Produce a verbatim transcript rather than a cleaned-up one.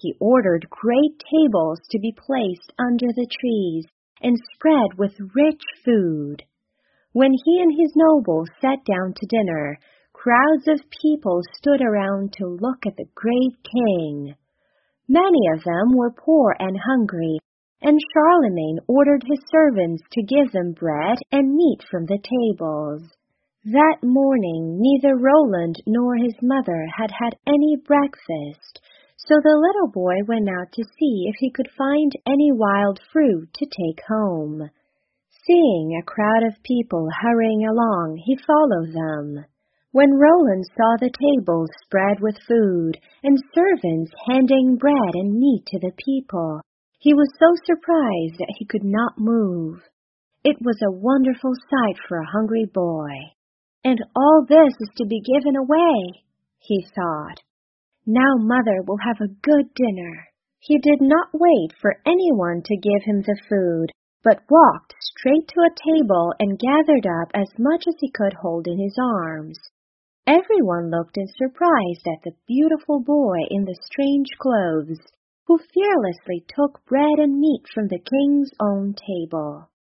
He ordered great tables to be placed under the trees and spread with rich food. When he and his nobles sat down to dinner, crowds of people stood around to look at the great king. Many of them were poor and hungry, and Charlemagne ordered his servants to give them bread and meat from the tables. That morning neither Roland nor his mother had had any breakfast, so the little boy went out to see if he could find any wild fruit to take home. Seeing a crowd of people hurrying along, he followed them. When Roland saw the tables spread with food and servants handing bread and meat to the people, he was so surprised that he could not move. It was a wonderful sight for a hungry boy. And all this is to be given away, he thought. Now Mother will have a good dinner. He did not wait for anyone to give him the food, but walked straight to a table and gathered up as much as he could hold in his arms. Everyone looked in surprise at the beautiful boy in the strange clothes, who fearlessly took bread and meat from the king's own table.